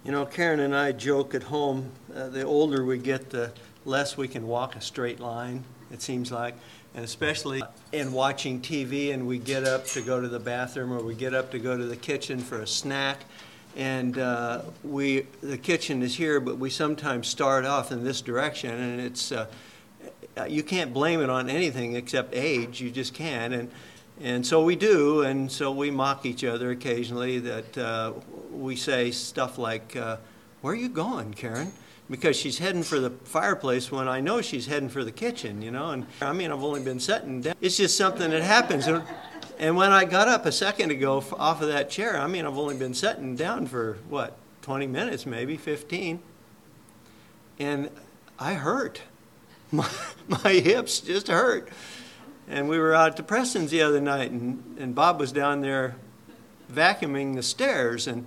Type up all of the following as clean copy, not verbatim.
You know, Karen and I joke at home, the older we get, the less we can walk a straight line, it seems like. And especially in watching TV and we get up to go to the bathroom or we get up to go to the kitchen for a snack. And the kitchen is here, but we sometimes start off in this direction. And it's, you can't blame it on anything except age. You just can't. And so we do, and so we mock each other occasionally that we say stuff like, where are you going, Karen? Because she's heading for the fireplace when I know she's heading for the kitchen, you know. And I mean, I've only been sitting down. It's just something that happens. And when I got up a second ago off of that chair, I mean, I've only been sitting down for, 20 minutes, maybe 15. And I hurt. My hips just hurt. And we were out at the Prestons the other night, and Bob was down there vacuuming the stairs. And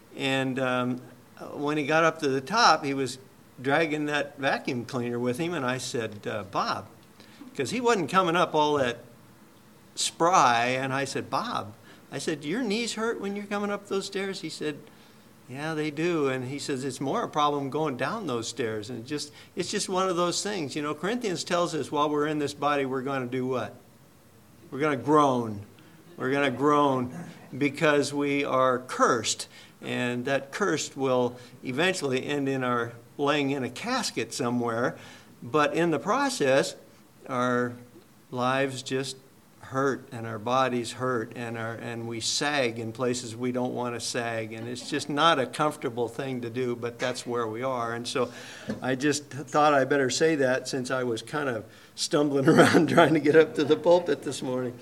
when he got up to the top, he was dragging that vacuum cleaner with him. And I said, Bob, because he wasn't coming up all that spry. And I said, Bob, do your knees hurt when you're coming up those stairs? He said, yeah, they do. And he says, it's more a problem going down those stairs. And it's just one of those things. You know, Corinthians tells us while we're in this body, we're going to do what? We're going to groan. We're going to groan because we are cursed. And that curse will eventually end in our laying in a casket somewhere. But in the process, our lives just hurt and our bodies hurt and we sag in places we don't want to sag, and it's just not a comfortable thing to do, but that's where we are. And so I just thought I better say that since I was kind of stumbling around trying to get up to the pulpit this morning.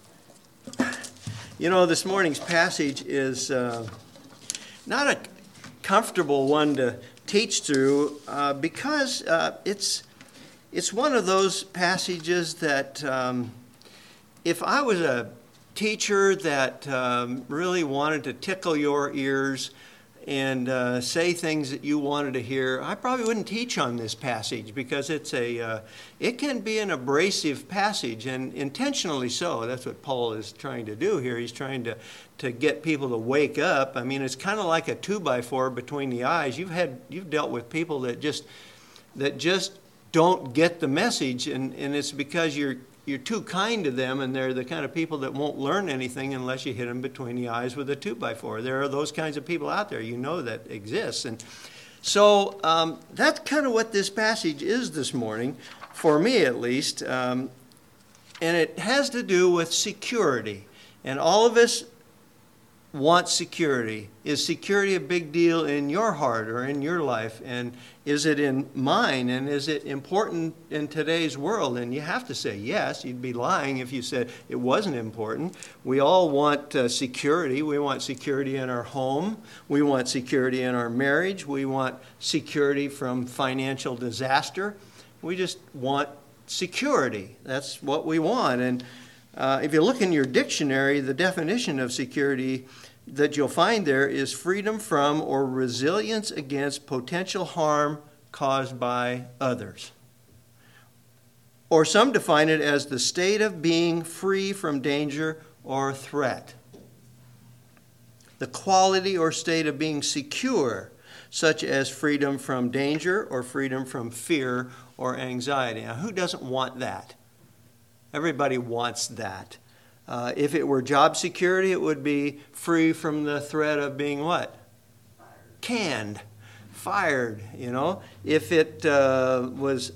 You know, this morning's passage is not a comfortable one to teach through because it's one of those passages that if I was a teacher that really wanted to tickle your ears and say things that you wanted to hear, I probably wouldn't teach on this passage because it can be an abrasive passage, and intentionally so. That's what Paul is trying to do here. He's trying to get people to wake up. I mean, it's kind of like a 2x4 between the eyes. You've dealt with people that just don't get the message, and it's because you're too kind to them, and they're the kind of people that won't learn anything unless you hit them between the eyes with a 2x4. There are those kinds of people out there. You know that exists. And so that's kind of what this passage is this morning, for me at least. And it has to do with security. And all of us want security. Is security a big deal in your heart or in your life? And is it in mine? And is it important in today's world? And you have to say yes. You'd be lying if you said it wasn't important. We all want security. We want security in our home. We want security in our marriage. We want security from financial disaster. We just want security. That's what we want. And if you look in your dictionary, the definition of security that you'll find there is freedom from or resilience against potential harm caused by others. Or some define it as the state of being free from danger or threat. The quality or state of being secure, such as freedom from danger or freedom from fear or anxiety. Now, who doesn't want that? Everybody wants that. If it were job security, it would be free from the threat of being what? Canned, fired, you know. If it was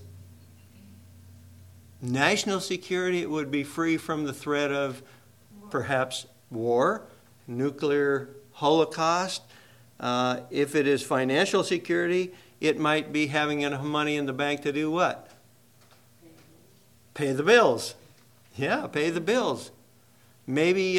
national security, it would be free from the threat of perhaps war, nuclear holocaust. If it is financial security, it might be having enough money in the bank to do what? Pay the bills. Yeah, pay the bills. Maybe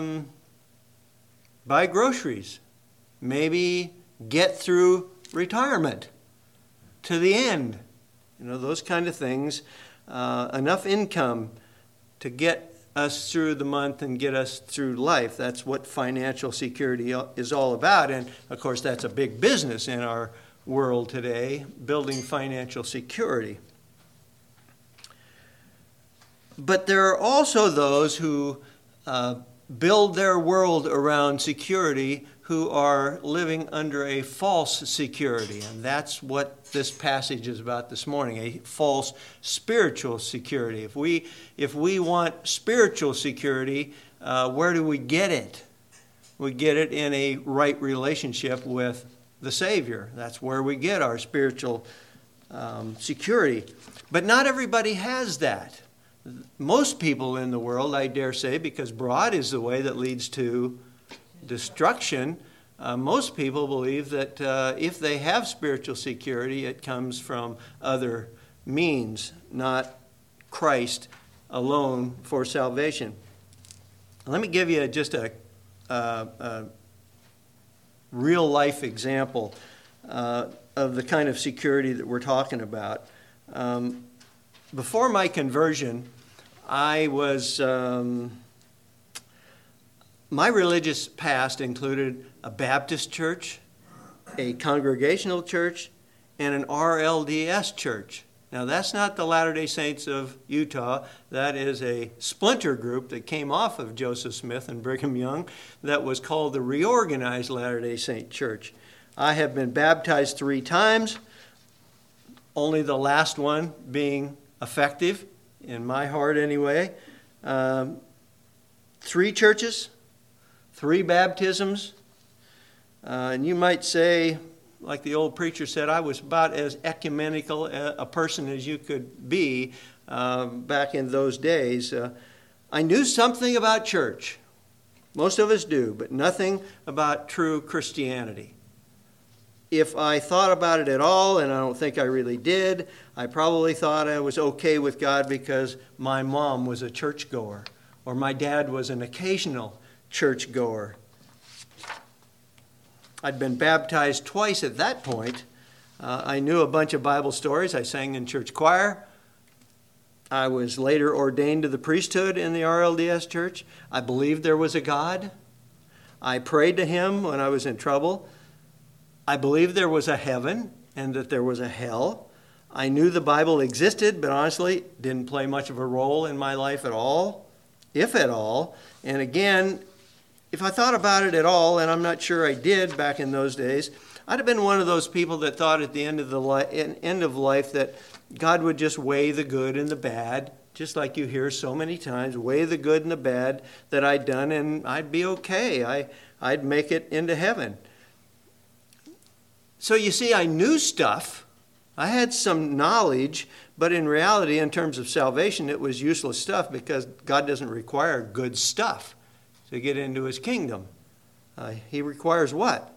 buy groceries. Maybe get through retirement to the end. You know, those kind of things. Enough income to get us through the month and get us through life. That's what financial security is all about. And, of course, that's a big business in our world today, building financial security. But there are also those who build their world around security who are living under a false security. And that's what this passage is about this morning, a false spiritual security. If we want spiritual security, where do we get it? We get it in a right relationship with the Savior. That's where we get our spiritual security. But not everybody has that. Most people in the world, I dare say, because broad is the way that leads to destruction, most people believe that if they have spiritual security, it comes from other means, not Christ alone for salvation. Let me give you just a real-life example of the kind of security that we're talking about. Before my conversion, I was... my religious past included a Baptist church, a Congregational church, and an RLDS church. Now, that's not the Latter-day Saints of Utah. That is a splinter group that came off of Joseph Smith and Brigham Young that was called the Reorganized Latter-day Saint Church. I have been baptized 3 times, only the last one being effective, in my heart anyway. 3 churches, 3 baptisms, and you might say, like the old preacher said, I was about as ecumenical a person as you could be back in those days. I knew something about church. Most of us do, but nothing about true Christianity. If I thought about it at all, and I don't think I really did, I probably thought I was okay with God because my mom was a churchgoer, or my dad was an occasional churchgoer. I'd been baptized twice at that point. I knew a bunch of Bible stories. I sang in church choir. I was later ordained to the priesthood in the RLDS church. I believed there was a God. I prayed to him when I was in trouble. I believed there was a heaven and that there was a hell. I knew the Bible existed, but honestly, didn't play much of a role in my life at all, if at all. And again, if I thought about it at all, and I'm not sure I did back in those days, I'd have been one of those people that thought at the end of life that God would just weigh the good and the bad, just like you hear so many times, weigh the good and the bad that I'd done, and I'd be okay. I'd make it into heaven. So you see, I knew stuff. I had some knowledge, but in reality, in terms of salvation, it was useless stuff because God doesn't require good stuff to get into his kingdom. He requires what?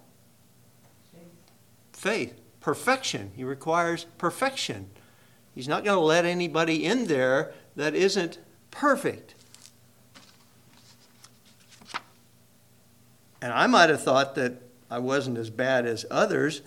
Faith. Perfection. He requires perfection. He's not going to let anybody in there that isn't perfect. And I might have thought that I wasn't as bad as others,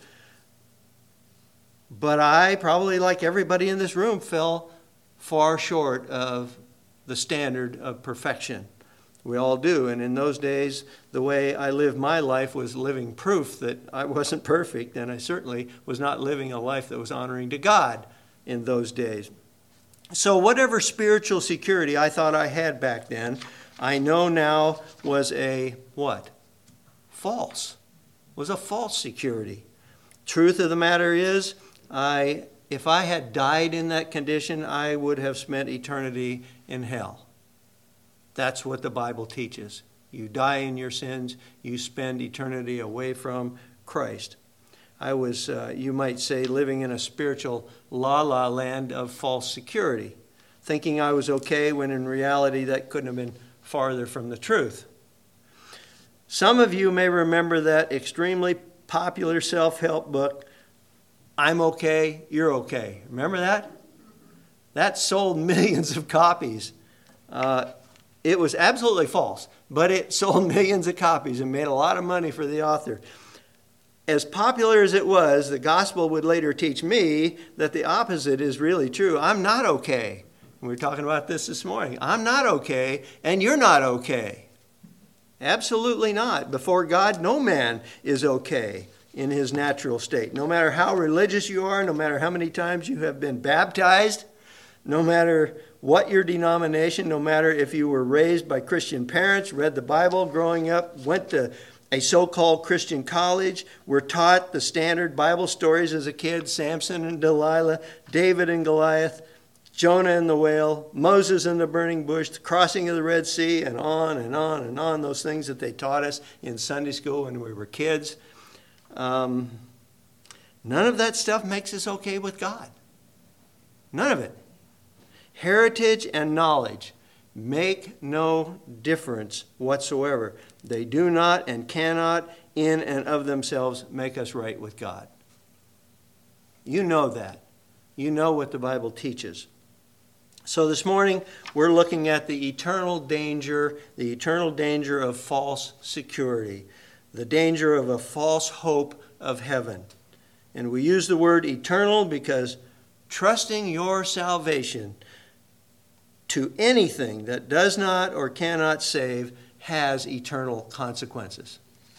but I probably, like everybody in this room, fell far short of the standard of perfection. We all do. And in those days, the way I lived my life was living proof that I wasn't perfect, and I certainly was not living a life that was honoring to God in those days. So whatever spiritual security I thought I had back then, I know now was a what? False. Was a false security. Truth of the matter is, if I had died in that condition, I would have spent eternity in hell. That's what the Bible teaches. You die in your sins, you spend eternity away from Christ. I was, you might say, living in a spiritual la-la land of false security, thinking I was okay when in reality that couldn't have been farther from the truth. Some of you may remember that extremely popular self-help book, I'm Okay, You're Okay. Remember that? That sold millions of copies. It was absolutely false, but it sold millions of copies and made a lot of money for the author. As popular as it was, the gospel would later teach me that the opposite is really true. I'm not okay. We were talking about this morning. I'm not okay, and you're not okay. Absolutely not. Before God, no man is okay in his natural state. No matter how religious you are, no matter how many times you have been baptized, no matter what your denomination, no matter if you were raised by Christian parents, read the Bible growing up, went to a so-called Christian college. We're taught the standard Bible stories as a kid: Samson and Delilah, David and Goliath, Jonah and the whale, Moses and the burning bush, the crossing of the Red Sea, and on and on and on, those things that they taught us in Sunday school when we were kids. None of that stuff makes us okay with God. None of it. Heritage and knowledge make no difference whatsoever. They do not and cannot in and of themselves make us right with God. You know that. You know what the Bible teaches. So this morning we're looking at the eternal danger of false security, the danger of a false hope of heaven. And we use the word eternal because trusting your salvation to anything that does not or cannot save has eternal consequences.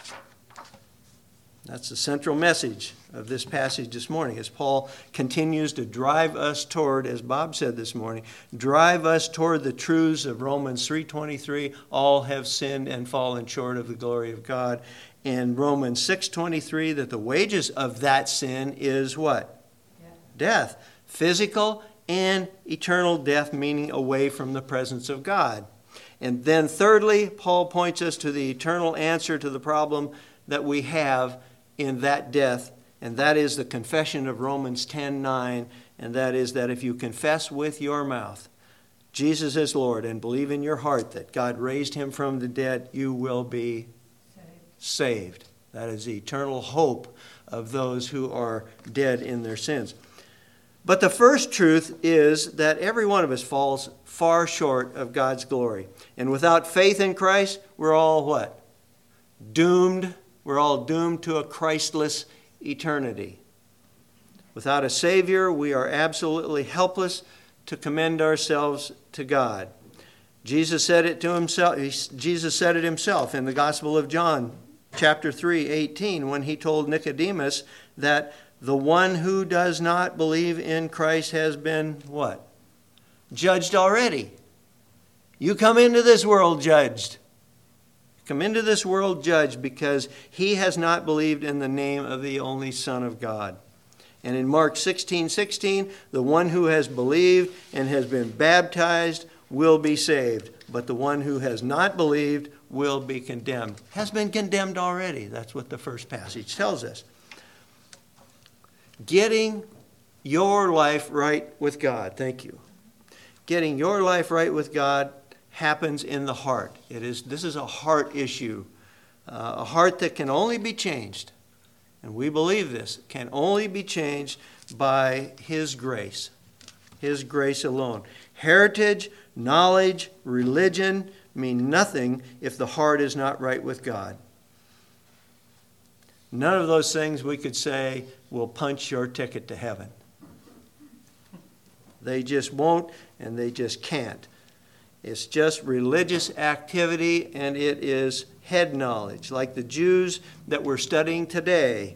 That's the central message of this passage this morning, as Paul continues to drive us toward, as Bob said this morning, drive us toward the truths of Romans 3:23, all have sinned and fallen short of the glory of God, and Romans 6:23, that the wages of that sin is what? Death. Physical and eternal death, meaning away from the presence of God. And then thirdly, Paul points us to the eternal answer to the problem that we have in that death, and that is the confession of Romans 10:9, and that is that if you confess with your mouth Jesus is Lord and believe in your heart that God raised him from the dead, you will be saved. That is the eternal hope of those who are dead in their sins. But the first truth is that every one of us falls far short of God's glory. And without faith in Christ, we're all what? Doomed. We're all doomed to a Christless eternity. Without a Savior, we are absolutely helpless to commend ourselves to God. Jesus said it to himself. Jesus said it himself in the Gospel of John, chapter 3:18, when he told Nicodemus that the one who does not believe in Christ has been what? Judged already. You come into this world judged. Come into this world judged because he has not believed in the name of the only Son of God. And in Mark 16:16, the one who has believed and has been baptized will be saved, but the one who has not believed will be condemned. Has been condemned already. That's what the first passage tells us. Getting your life right with God. Thank you. Getting your life right with God happens in the heart. This is a heart issue, a heart that can only be changed, and we believe this, can only be changed by his grace alone. Heritage, knowledge, religion mean nothing if the heart is not right with God. None of those things we could say will punch your ticket to heaven. They just won't, and they just can't. It's just religious activity, and it is head knowledge, like the Jews that we're studying today.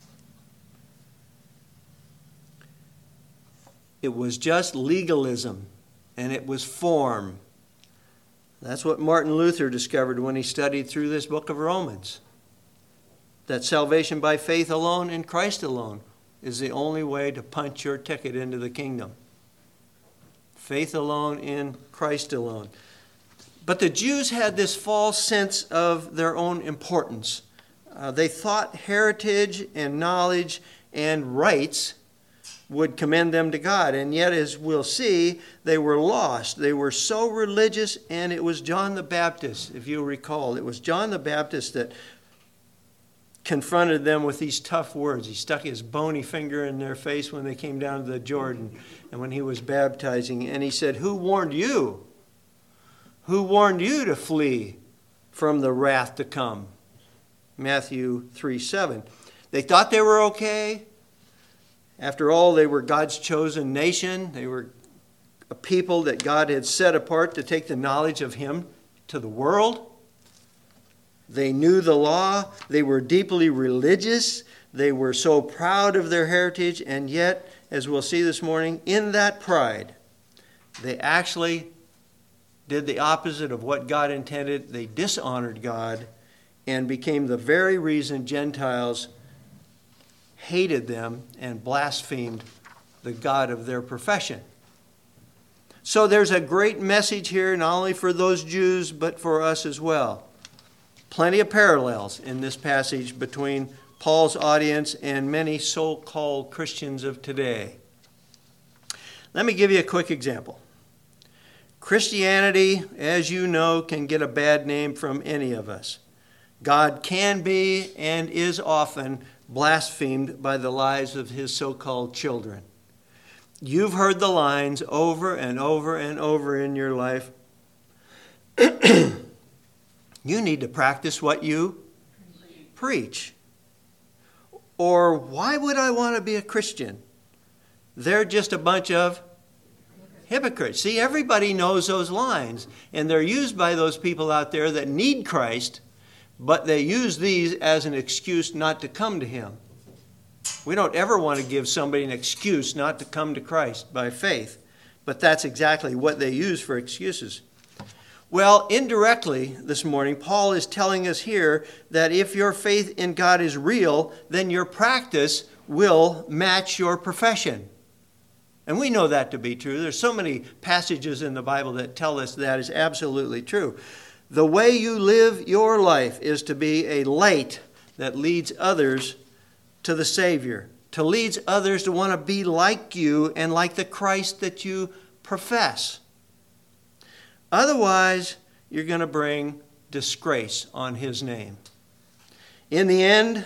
It was just legalism, and it was form. That's what Martin Luther discovered when he studied through this book of Romans. That salvation by faith alone in Christ alone is the only way to punch your ticket into the kingdom. Faith alone in Christ alone. But the Jews had this false sense of their own importance. They thought heritage and knowledge and rights would commend them to God. And yet, as we'll see, they were lost. They were so religious, and it was John the Baptist, if you'll recall. It was John the Baptist that confronted them with these tough words. He stuck his bony finger in their face when they came down to the Jordan and when he was baptizing. And he said, "Who warned you? Who warned you to flee from the wrath to come?" Matthew 3:7. They thought they were okay. After all, they were God's chosen nation. They were a people that God had set apart to take the knowledge of him to the world. They knew the law. They were deeply religious. They were so proud of their heritage. And yet, as we'll see this morning, in that pride, they actually did the opposite of what God intended. They dishonored God and became the very reason Gentiles hated them and blasphemed the God of their profession. So there's a great message here, not only for those Jews, but for us as well. Plenty of parallels in this passage between Paul's audience and many so-called Christians of today. Let me give you a quick example. Christianity, as you know, can get a bad name from any of us. God can be and is often blasphemed by the lives of his so-called children. You've heard the lines over and over and over in your life. You need to practice what you preach. Or why would I want to be a Christian? They're just a bunch of hypocrites. See, everybody knows those lines, and they're used by those people out there that need Christ, but they use these as an excuse not to come to him. We don't ever want to give somebody an excuse not to come to Christ by faith, but that's exactly what they use for excuses. Well, indirectly this morning, Paul is telling us here that if your faith in God is real, then your practice will match your profession. And we know that to be true. There's so many passages in the Bible that tell us that is absolutely true. The way you live your life is to be a light that leads others to the Savior, to lead others to want to be like you and like the Christ that you profess. Otherwise, you're going to bring disgrace on his name. In the end,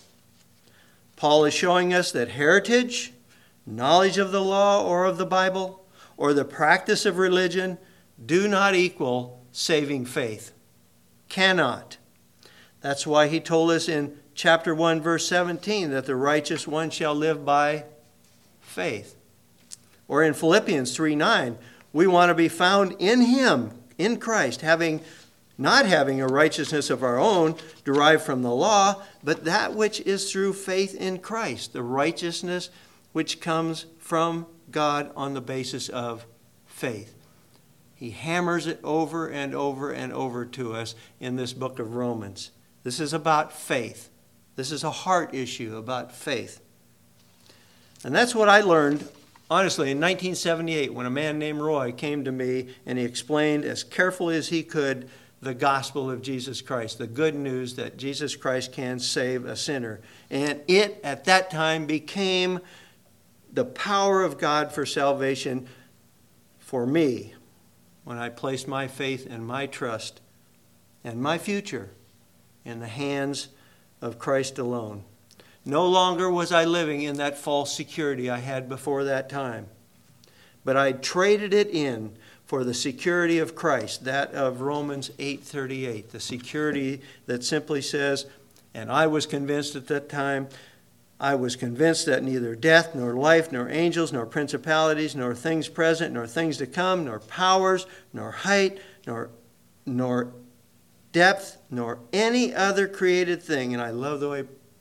Paul is showing us that heritage, knowledge of the law or of the Bible, or the practice of religion do not equal saving faith. Cannot. That's why he told us in chapter 1, verse 17, that the righteous one shall live by faith. Or in Philippians 3:9, we want to be found in him, in Christ, not having a righteousness of our own derived from the law, but that which is through faith in Christ, the righteousness which comes from God on the basis of faith. He hammers it over and over and over to us in this book of Romans. This is about faith. This is a heart issue about faith. And that's what I learned, honestly, in 1978 when a man named Roy came to me and he explained as carefully as he could the gospel of Jesus Christ, the good news that Jesus Christ can save a sinner. And it, at that time, became the power of God for salvation for me when I placed my faith and my trust and my future in the hands of Christ alone. No longer was I living in that false security I had before that time, but I traded it in for the security of Christ, that of Romans 8:38, the security that simply says, and I was convinced at that time, I was convinced that neither death, nor life, nor angels, nor principalities, nor things present, nor things to come, nor powers, nor height, nor depth, nor any other created thing. And I love the way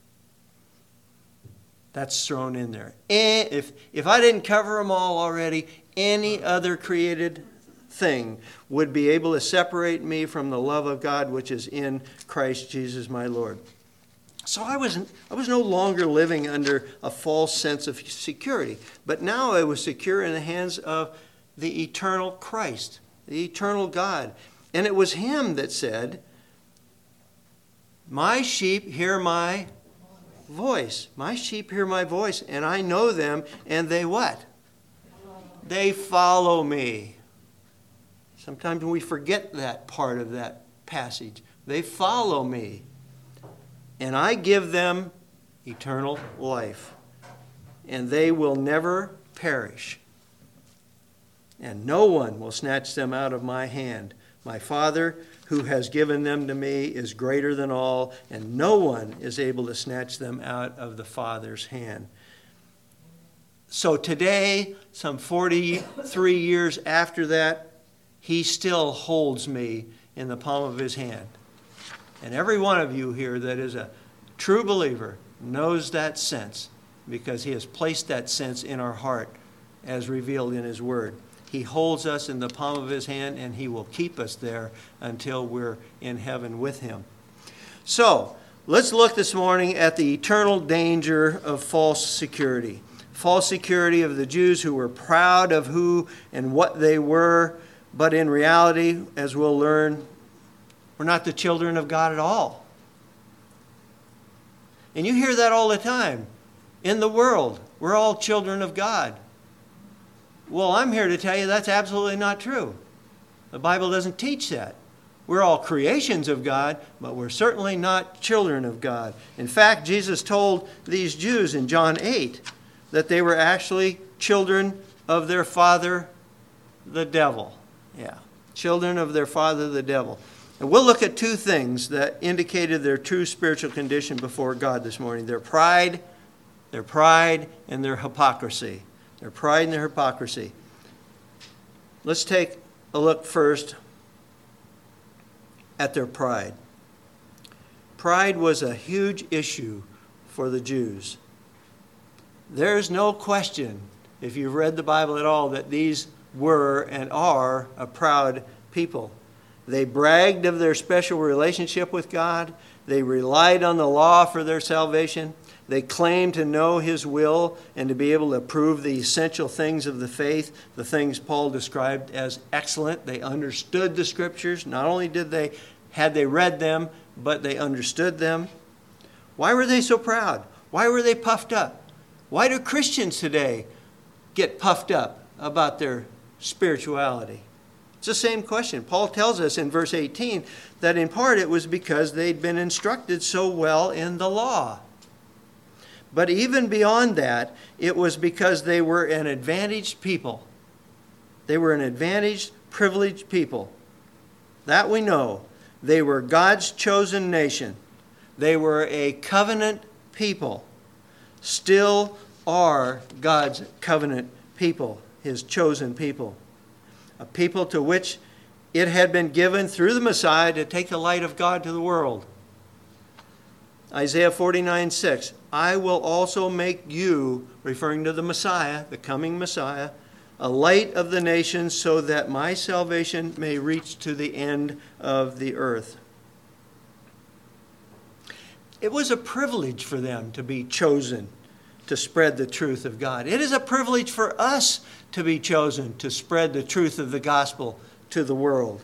that's thrown in there. If I didn't cover them all already, any other created thing would be able to separate me from the love of God which is in Christ Jesus my Lord. So I was no longer living under a false sense of security, but now I was secure in the hands of the eternal Christ, the eternal God. And it was him that said, my sheep hear my voice. My sheep hear my voice, and I know them, and they what? They follow me. Sometimes we forget that part of that passage. They follow me. And I give them eternal life, and they will never perish. And no one will snatch them out of my hand. My Father, who has given them to me, is greater than all, and no one is able to snatch them out of the Father's hand. So today, some 43 years after that, he still holds me in the palm of his hand. And every one of you here that is a true believer knows that sense, because he has placed that sense in our heart as revealed in his word. He holds us in the palm of his hand, and he will keep us there until we're in heaven with him. So, let's look this morning at the eternal danger of false security. False security of the Jews who were proud of who and what they were, but in reality, as we'll learn, we're not the children of God at all. And you hear that all the time. In the world, we're all children of God. Well, I'm here to tell you that's absolutely not true. The Bible doesn't teach that. We're all creations of God, but we're certainly not children of God. In fact, Jesus told these Jews in John 8 that they were actually children of their father, the devil. Yeah, children of their father, the devil. And we'll look at two things that indicated their true spiritual condition before God this morning. Their pride, and their hypocrisy. Their pride and their hypocrisy. Let's take a look first at their pride. Pride was a huge issue for the Jews. There's no question, if you've read the Bible at all, that these were and are a proud people. They bragged of their special relationship with God. They relied on the law for their salvation. They claimed to know His will and to be able to prove the essential things of the faith, the things Paul described as excellent. They understood the Scriptures. Not only had they read them, but they understood them. Why were they so proud? Why were they puffed up? Why do Christians today get puffed up about their spirituality? It's the same question. Paul tells us in verse 18 that in part it was because they'd been instructed so well in the law. But even beyond that, it was because they were an advantaged people. They were an advantaged, privileged people. That we know. They were God's chosen nation. They were a covenant people. Still are God's covenant people, His chosen people. A people to which it had been given through the Messiah to take the light of God to the world. Isaiah 49:6, I will also make you, referring to the Messiah, the coming Messiah, a light of the nations so that my salvation may reach to the end of the earth. It was a privilege for them to be chosen to spread the truth of God. It is a privilege for us to be chosen to spread the truth of the gospel to the world.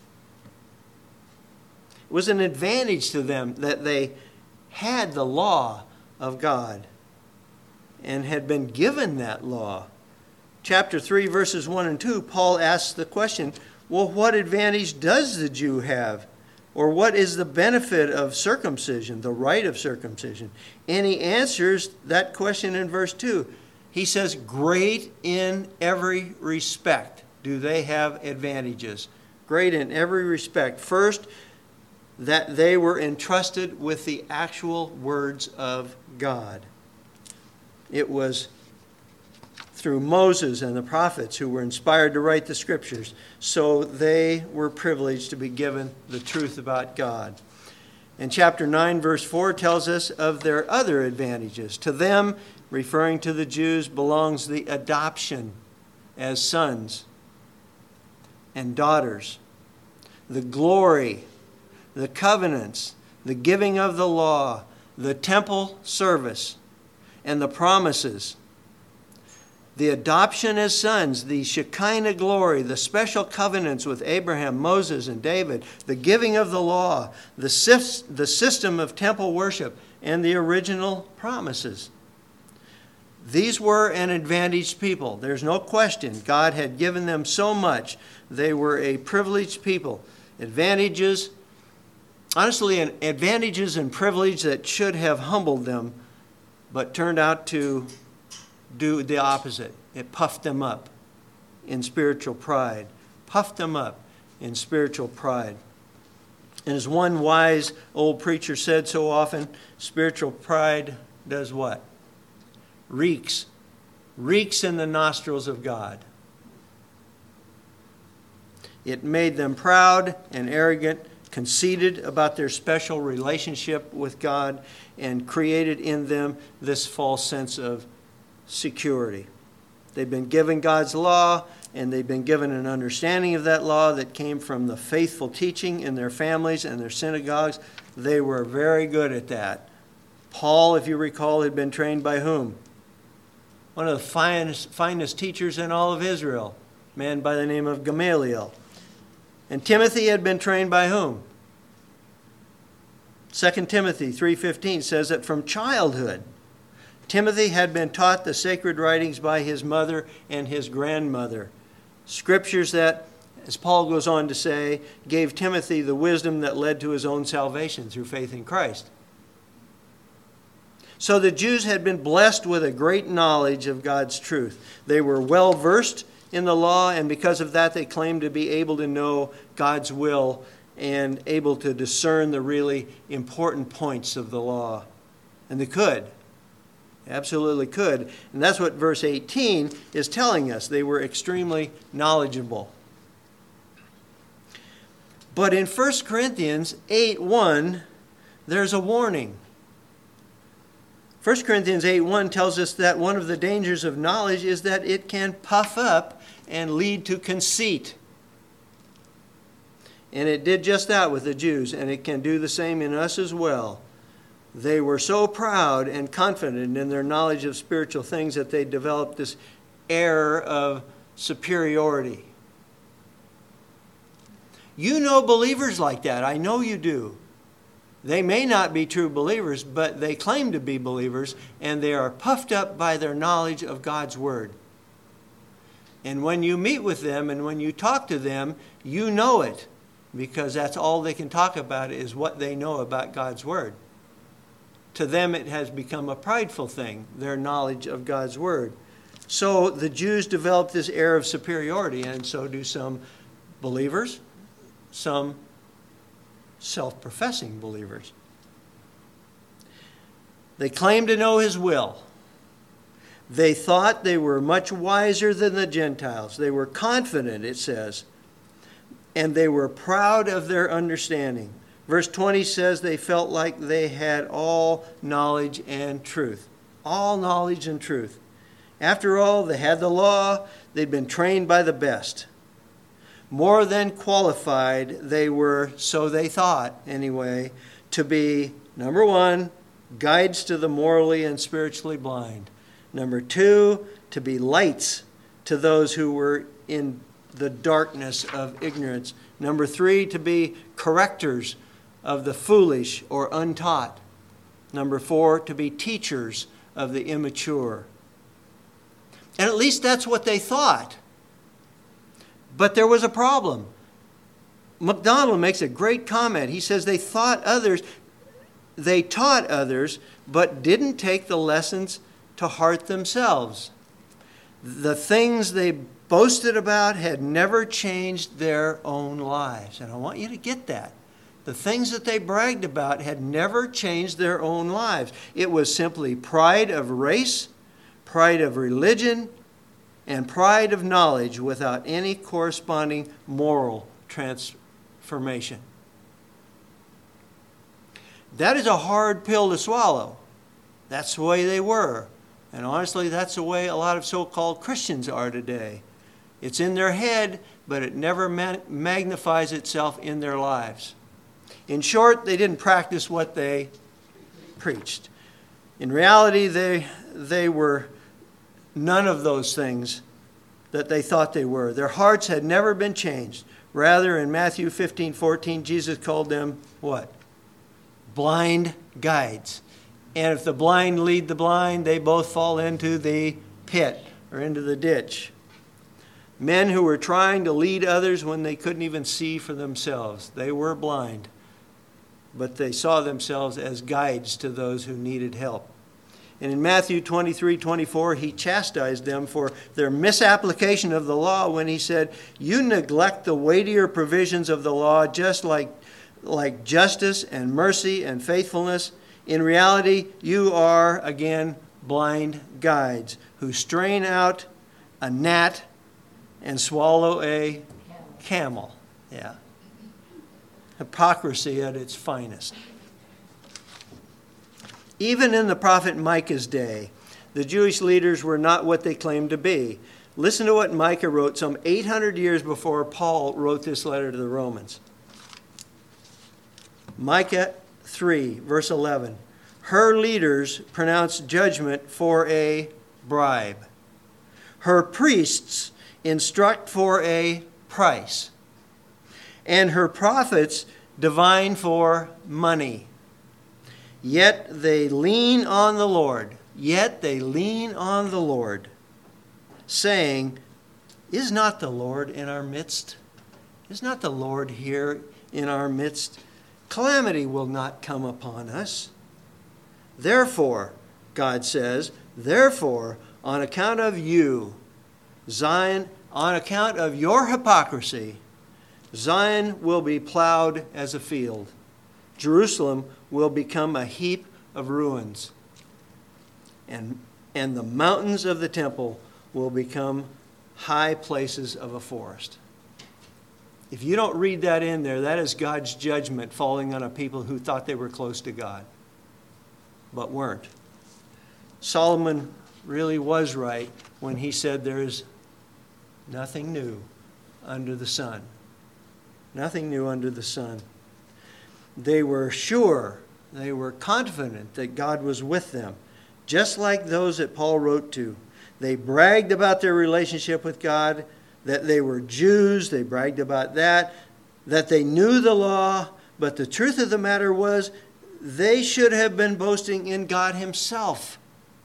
It was an advantage to them that they had the law of God and had been given that law. Chapter 3, verses 1 and 2, Paul asks the question, well, what advantage does the Jew have? Or what is the benefit of circumcision, the rite of circumcision? And he answers that question in verse 2. He says, great in every respect do they have advantages. Great in every respect. First, that they were entrusted with the actual words of God. It was through Moses and the prophets who were inspired to write the Scriptures. So they were privileged to be given the truth about God. And chapter 9, verse 4 tells us of their other advantages. To them, referring to the Jews, belongs the adoption as sons and daughters, the glory, the covenants, the giving of the law, the temple service, and the promises. The adoption as sons, the Shekinah glory, the special covenants with Abraham, Moses, and David, the giving of the law, the system of temple worship, and the original promises. These were an advantaged people. There's no question. God had given them so much. They were a privileged people. Advantages, honestly, advantages and privilege that should have humbled them, but turned out to do the opposite. It puffed them up in spiritual pride. Puffed them up in spiritual pride. And as one wise old preacher said so often, spiritual pride does what? Reeks. Reeks in the nostrils of God. It made them proud and arrogant, conceited about their special relationship with God, and created in them this false sense of security. They've been given God's law, and they'd been given an understanding of that law that came from the faithful teaching in their families and their synagogues. They were very good at that. Paul, if you recall, had been trained by whom? One of the finest teachers in all of Israel, a man by the name of Gamaliel. And Timothy had been trained by whom? 2 Timothy 3:15 says that from childhood, Timothy had been taught the sacred writings by his mother and his grandmother. Scriptures that, as Paul goes on to say, gave Timothy the wisdom that led to his own salvation through faith in Christ. So the Jews had been blessed with a great knowledge of God's truth. They were well versed in the law, and because of that, they claimed to be able to know God's will and able to discern the really important points of the law. And they could. Absolutely could. And that's what verse 18 is telling us. They were extremely knowledgeable. But in 1 Corinthians 8:1, there's a warning. 1 Corinthians 8:1 tells us that one of the dangers of knowledge is that it can puff up and lead to conceit. And it did just that with the Jews, and it can do the same in us as well. They were so proud and confident in their knowledge of spiritual things that they developed this air of superiority. You know believers like that. I know you do. They may not be true believers, but they claim to be believers, and they are puffed up by their knowledge of God's Word. And when you meet with them and when you talk to them, you know it, because that's all they can talk about is what they know about God's Word. To them, it has become a prideful thing, their knowledge of God's Word. So the Jews developed this air of superiority, and so do some believers, some self-professing believers. They claimed to know His will. They thought they were much wiser than the Gentiles. They were confident, it says, and they were proud of their understanding. Verse 20 says they felt like they had all knowledge and truth. All knowledge and truth. After all, they had the law. They'd been trained by the best. More than qualified they were, so they thought anyway, to be, number one, guides to the morally and spiritually blind. Number two, to be lights to those who were in the darkness of ignorance. Number three, to be correctors of the foolish or untaught. Number four, to be teachers of the immature. And at least that's what they thought. But there was a problem. MacDonald makes a great comment. He says they taught others, but didn't take the lessons to heart themselves. The things they boasted about had never changed their own lives. And I want you to get that. The things that they bragged about had never changed their own lives. It was simply pride of race, pride of religion, and pride of knowledge without any corresponding moral transformation. That is a hard pill to swallow. That's the way they were. And honestly, that's the way a lot of so-called Christians are today. It's in their head, but it never magnifies itself in their lives. In short, they didn't practice what they preached. In reality, they were none of those things that they thought they were. Their hearts had never been changed. Rather, in Matthew 15:14, Jesus called them what? Blind guides. And if the blind lead the blind, they both fall into the pit or into the ditch. Men who were trying to lead others when they couldn't even see for themselves. They were blind, but they saw themselves as guides to those who needed help. And in Matthew 23:24, he chastised them for their misapplication of the law when he said, "You neglect the weightier provisions of the law, just like justice and mercy and faithfulness. In reality, you are, again, blind guides who strain out a gnat and swallow a camel." Yeah. Hypocrisy at its finest. Even in the prophet Micah's day, the Jewish leaders were not what they claimed to be. Listen to what Micah wrote some 800 years before Paul wrote this letter to the Romans. Micah 3, verse 11. Her leaders pronounce judgment for a bribe. Her priests instruct for a price. And her prophets divine for money. Yet they lean on the Lord. Yet they lean on the Lord, saying, is not the Lord in our midst? Is not the Lord here in our midst? Calamity will not come upon us. Therefore, God says, therefore, on account of you, Zion, on account of your hypocrisy, Zion will be plowed as a field. Jerusalem will become a heap of ruins. And the mountains of the temple will become high places of a forest. If you don't read that in there, that is God's judgment falling on a people who thought they were close to God, but weren't. Solomon really was right when he said there is nothing new under the sun. Nothing new under the sun. They were sure, they were confident that God was with them, just like those that Paul wrote to. They bragged about their relationship with God, that they were Jews. They bragged about that they knew the law. But the truth of the matter was, they should have been boasting in God himself.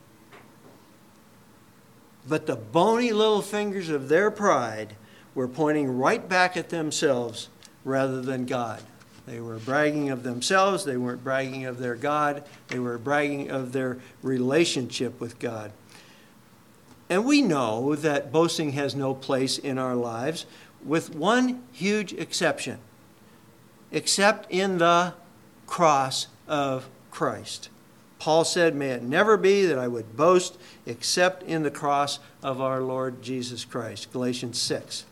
But the bony little fingers of their pride were pointing right back at themselves rather than God. They were bragging of themselves. They weren't bragging of their God. They were bragging of their relationship with God. And we know that boasting has no place in our lives, with one huge exception, except in the cross of Christ. Paul said, may it never be that I would boast except in the cross of our Lord Jesus Christ. Galatians 6.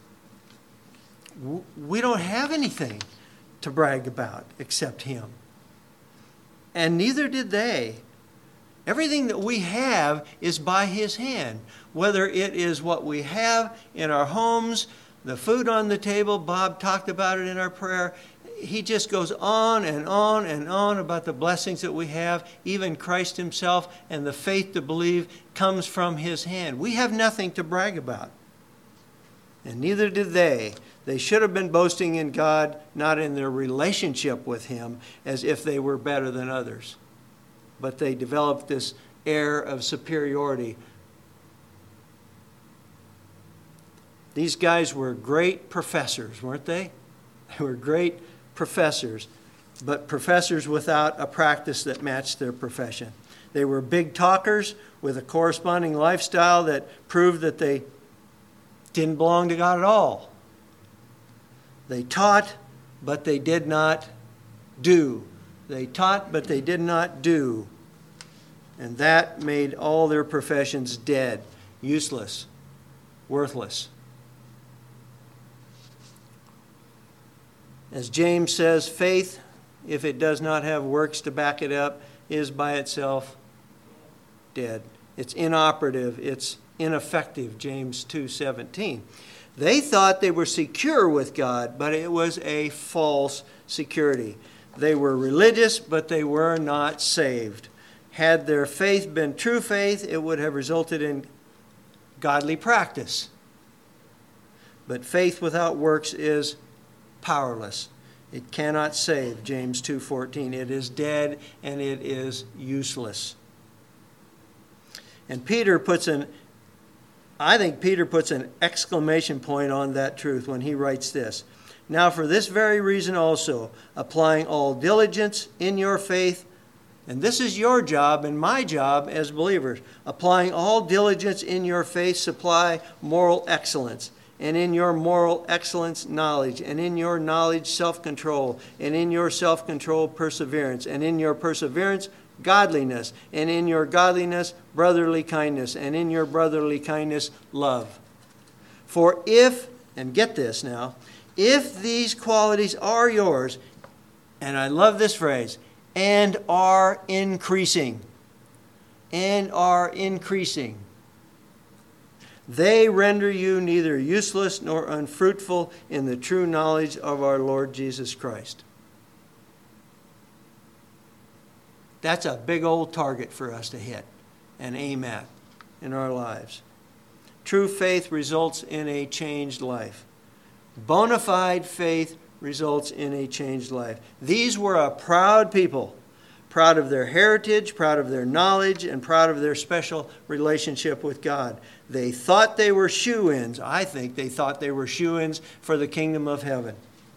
We don't have anything to brag about except him. And neither did they. Everything that we have is by his hand. Whether it is what we have in our homes, the food on the table, Bob talked about it in our prayer. He just goes on and on and on about the blessings that we have. Even Christ himself and the faith to believe comes from his hand. We have nothing to brag about. And neither did they. They should have been boasting in God, not in their relationship with him, as if they were better than others. But they developed this air of superiority. These guys were great professors, weren't they? They were great professors, but professors without a practice that matched their profession. They were big talkers with a corresponding lifestyle that proved that they didn't belong to God at all. They taught, but they did not do. They taught, but they did not do. And that made all their professions dead, useless, worthless. As James says, faith, if it does not have works to back it up, is by itself dead. It's inoperative. It's ineffective, James 2:17. They thought they were secure with God, but it was a false security. They were religious, but they were not saved. Had their faith been true faith, it would have resulted in godly practice. But faith without works is powerless. It cannot save, James 2:14. It is dead and it is useless. And I think Peter puts an exclamation point on that truth when he writes this. Now for this very reason also, applying all diligence in your faith, and this is your job and my job as believers, applying all diligence in your faith, supply moral excellence, and in your moral excellence, knowledge, and in your knowledge, self-control, and in your self-control, perseverance, and in your perseverance, godliness, and in your godliness, brotherly kindness, and in your brotherly kindness, love. For if, and get this now, if these qualities are yours, and I love this phrase, and are increasing, They render you neither useless nor unfruitful in the true knowledge of our Lord Jesus Christ. That's a big old target for us to hit and aim at in our lives. True faith results in a changed life. Bona fide faith results in a changed life. These were a proud people, proud of their heritage, proud of their knowledge, and proud of their special relationship with God. They thought they were shoo-ins. I think they thought they were shoo-ins for the kingdom of heaven.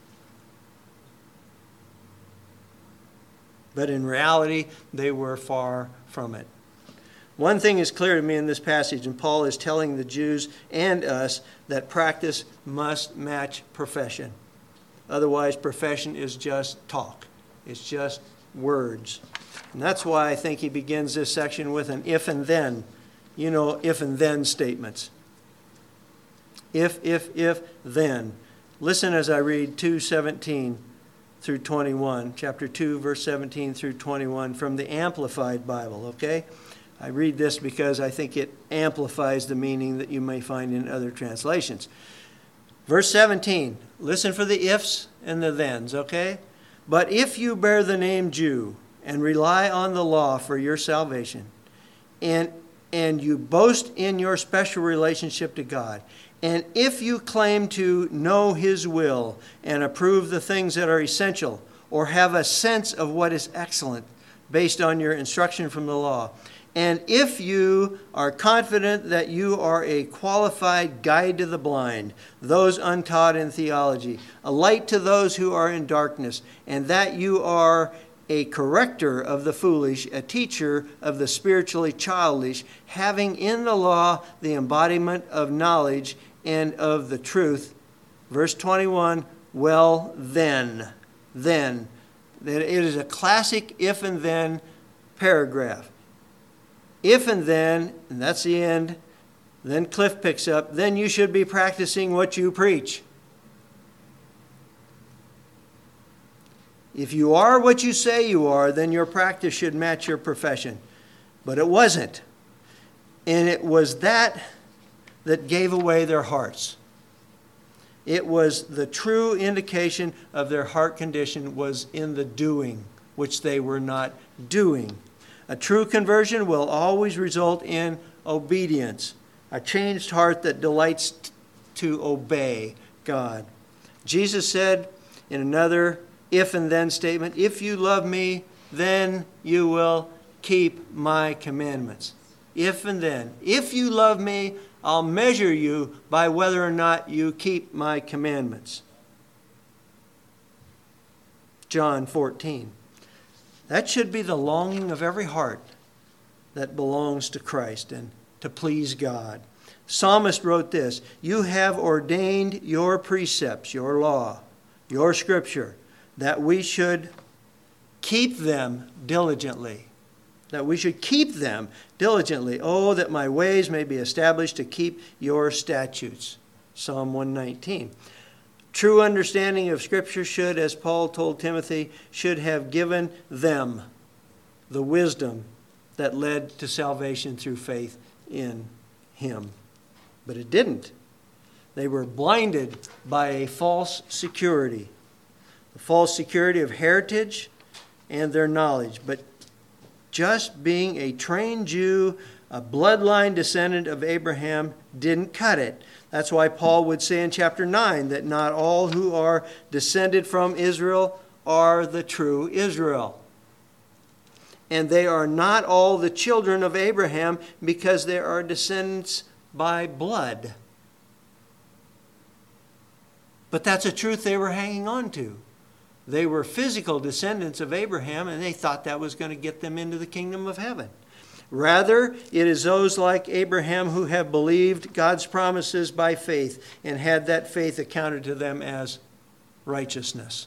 But in reality, they were far from it. One thing is clear to me in this passage, and Paul is telling the Jews and us that practice must match profession. Otherwise, profession is just talk. It's just words. And that's why I think he begins this section with an if and then. You know, if and then statements. If, then. Listen as I read 2:17 through 21. Chapter 2, verse 17 through 21 from the Amplified Bible, okay? I read this because I think it amplifies the meaning that you may find in other translations. Verse 17, listen for the ifs and the thens, okay? But if you bear the name Jew and rely on the law for your salvation, and you boast in your special relationship to God, and if you claim to know His will and approve the things that are essential, or have a sense of what is excellent based on your instruction from the law, and if you are confident that you are a qualified guide to the blind, those untaught in theology, a light to those who are in darkness, and that you are a corrector of the foolish, a teacher of the spiritually childish, having in the law the embodiment of knowledge and of the truth. Verse 21, well then. That it is a classic if and then paragraph. If and then, and that's the end, then Cliff picks up, then you should be practicing what you preach. If you are what you say you are, then your practice should match your profession. But it wasn't. And it was that gave away their hearts. It was the true indication of their heart condition was in the doing, which they were not doing. A true conversion will always result in obedience, a changed heart that delights to obey God. Jesus said in another if and then statement, if you love me, then you will keep my commandments. If and then. If you love me, I'll measure you by whether or not you keep my commandments. John 14. That should be the longing of every heart that belongs to Christ and to please God. Psalmist wrote this, you have ordained your precepts, your law, your scripture, that we should keep them diligently. That we should keep them diligently. Oh, that my ways may be established to keep your statutes. Psalm 119. True understanding of Scripture should, as Paul told Timothy, should have given them the wisdom that led to salvation through faith in Him. But it didn't. They were blinded by a false security. The false security of heritage and their knowledge. But just being a trained Jew, a bloodline descendant of Abraham, didn't cut it. That's why Paul would say in chapter 9 that not all who are descended from Israel are the true Israel. And they are not all the children of Abraham because they are descendants by blood. But that's a truth they were hanging on to. They were physical descendants of Abraham, and they thought that was going to get them into the kingdom of heaven. Rather, it is those like Abraham who have believed God's promises by faith and had that faith accounted to them as righteousness.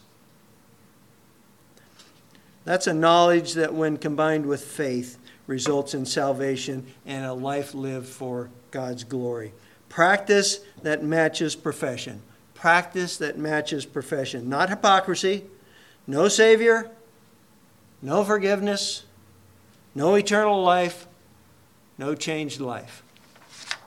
That's a knowledge that when combined with faith results in salvation and a life lived for God's glory. Practice that matches profession. Practice that matches profession. Not hypocrisy, no Savior, no forgiveness, no eternal life, no changed life.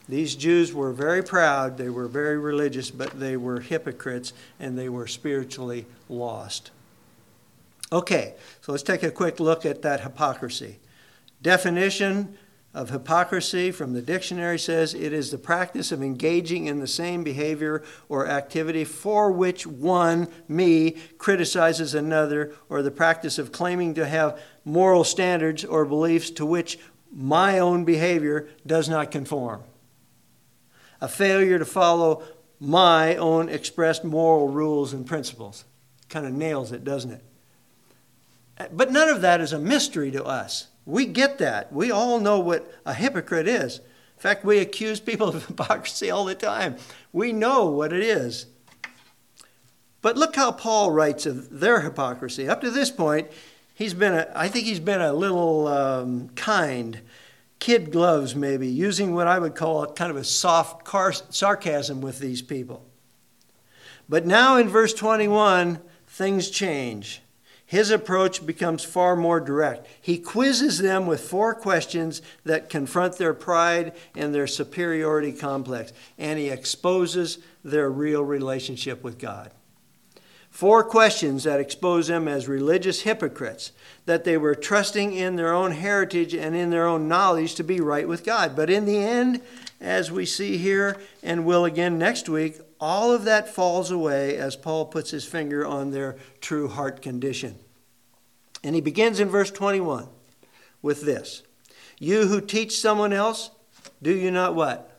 These Jews were very proud, they were very religious, but they were hypocrites and they were spiritually lost. Okay, so let's take a quick look at that hypocrisy. Definition of hypocrisy from the dictionary says it is the practice of engaging in the same behavior or activity for which one, me, criticizes another, or the practice of claiming to have moral standards or beliefs to which my own behavior does not conform. A failure to follow my own expressed moral rules and principles. Kind of nails it, doesn't it? But none of that is a mystery to us. We get that. We all know what a hypocrite is. In fact, we accuse people of hypocrisy all the time. We know what it is. But look how Paul writes of their hypocrisy. Up to this point, I think he's been a little kind, kid gloves maybe, using what I would call kind of a soft sarcasm with these people. But now in verse 21, things change. His approach becomes far more direct. He quizzes them with 4 questions that confront their pride and their superiority complex, and he exposes their real relationship with God. 4 questions that expose them as religious hypocrites, that they were trusting in their own heritage and in their own knowledge to be right with God. But in the end, as we see here and will again next week, all of that falls away as Paul puts his finger on their true heart condition. And he begins in verse 21 with this. You who teach someone else, do you not what?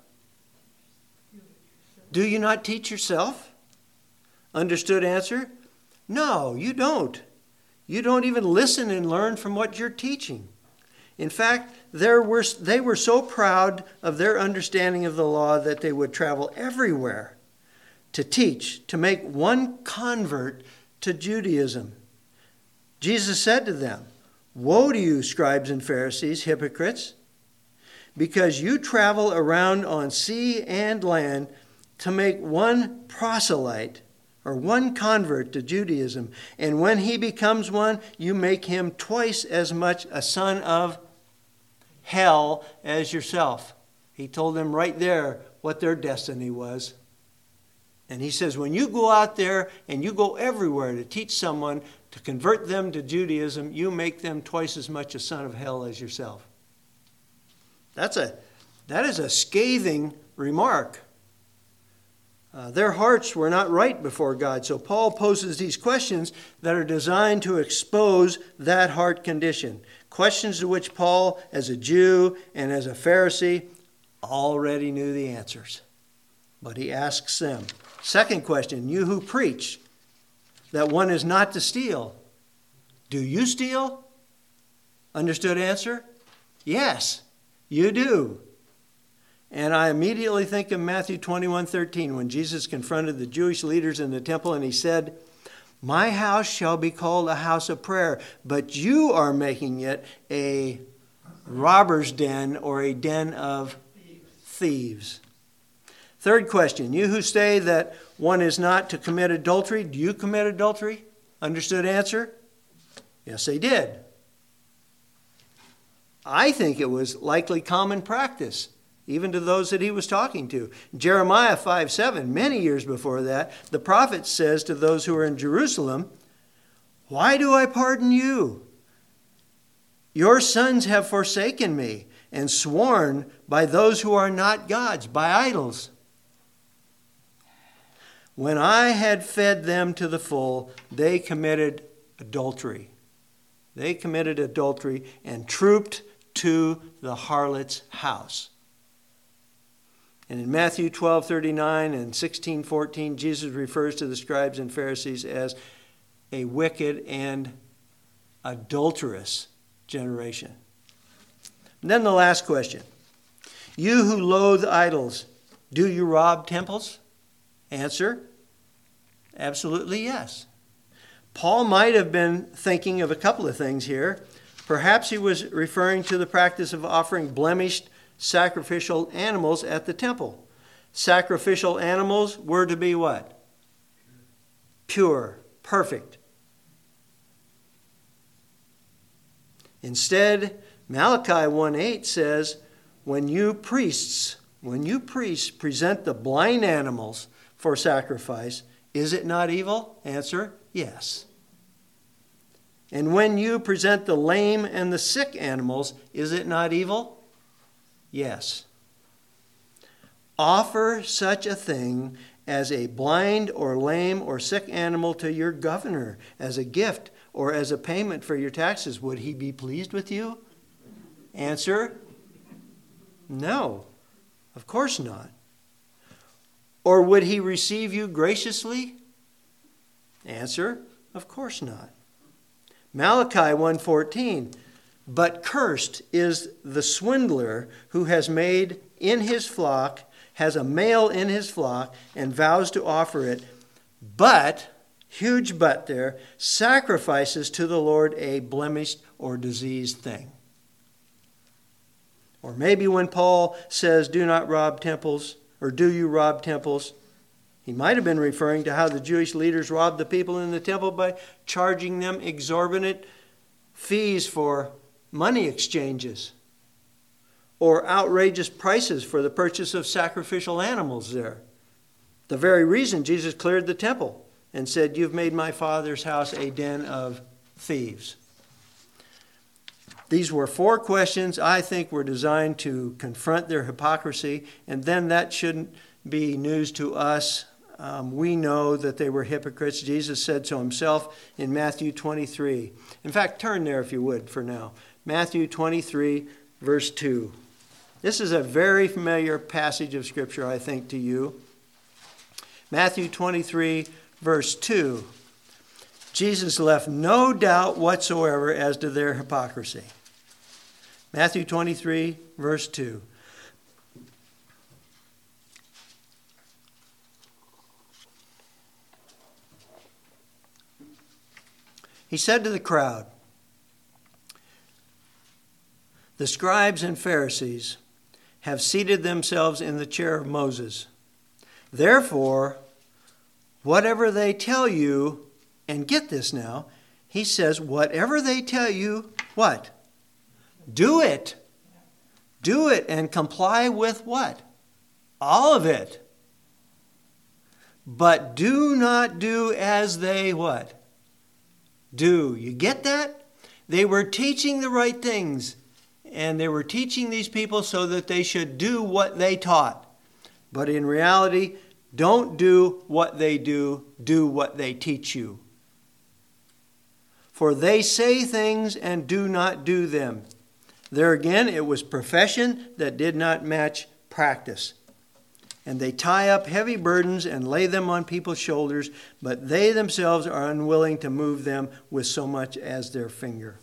Do you not teach yourself? Understood answer? No, you don't. You don't even listen and learn from what you're teaching. In fact, they were so proud of their understanding of the law that they would travel everywhere to teach, to make one convert to Judaism. Jesus said to them, woe to you, scribes and Pharisees, hypocrites, because you travel around on sea and land to make one proselyte or one convert to Judaism. And when he becomes one, you make him twice as much a son of hell as yourself. He told them right there what their destiny was. And he says, when you go out there and you go everywhere to teach someone, to convert them to Judaism, you make them twice as much a son of hell as yourself. That is a scathing remark. Their hearts were not right before God. So Paul poses these questions that are designed to expose that heart condition. Questions to which Paul, as a Jew and as a Pharisee, already knew the answers. But he asks them. Second question, you who preach that one is not to steal, do you steal? Understood answer? Yes, you do. And I immediately think of Matthew 21:13 when Jesus confronted the Jewish leaders in the temple and he said, my house shall be called a house of prayer, but you are making it a robber's den or a den of thieves. Third question, you who say that one is not to commit adultery, do you commit adultery? Understood answer? Yes, they did. I think it was likely common practice, even to those that he was talking to. Jeremiah 5:7, many years before that, the prophet says to those who are in Jerusalem, why do I pardon you? Your sons have forsaken me and sworn by those who are not gods, by idols. When I had fed them to the full, they committed adultery. They committed adultery and trooped to the harlot's house. And in Matthew 12:39 and 16:14, Jesus refers to the scribes and Pharisees as a wicked and adulterous generation. And then the last question. You who loathe idols, do you rob temples? Answer, absolutely yes. Paul might have been thinking of a couple of things here. Perhaps he was referring to the practice of offering blemished sacrificial animals at the temple. Sacrificial animals were to be what? Pure, perfect. Instead, Malachi 1:8 says, when you priests when you priests present the blind animals for sacrifice, is it not evil? Answer, yes. And when you present the lame and the sick animals, is it not evil? Yes. Offer such a thing as a blind or lame or sick animal to your governor as a gift or as a payment for your taxes. Would he be pleased with you? Answer, no, of course not. Or would he receive you graciously? Answer, of course not. Malachi 1:14, but cursed is the swindler who has made in his flock, has a male in his flock, and vows to offer it, but, huge but there, sacrifices to the Lord a blemished or diseased thing. Or maybe when Paul says, do not rob temples, or do you rob temples, he might have been referring to how the Jewish leaders robbed the people in the temple by charging them exorbitant fees for money exchanges or outrageous prices for the purchase of sacrificial animals there. The very reason Jesus cleared the temple and said, you've made my Father's house a den of thieves. These were 4 questions I think were designed to confront their hypocrisy, and then that shouldn't be news to us. We know that they were hypocrites. Jesus said so himself in Matthew 23. In fact, turn there if you would for now. Matthew 23, verse 2. This is a very familiar passage of Scripture, I think, to you. Matthew 23, verse 2. Jesus left no doubt whatsoever as to their hypocrisy. Matthew 23, verse 2. He said to the crowd, the scribes and Pharisees have seated themselves in the chair of Moses. Therefore, whatever they tell you, and get this now, he says, whatever they tell you, what? Do it. Do it and comply with what? All of it. But do not do as they what? Do. You get that? They were teaching the right things. And they were teaching these people so that they should do what they taught. But in reality, don't do what they do. Do what they teach you. For they say things and do not do them. There again, it was profession that did not match practice. And they tie up heavy burdens and lay them on people's shoulders, but they themselves are unwilling to move them with so much as their finger.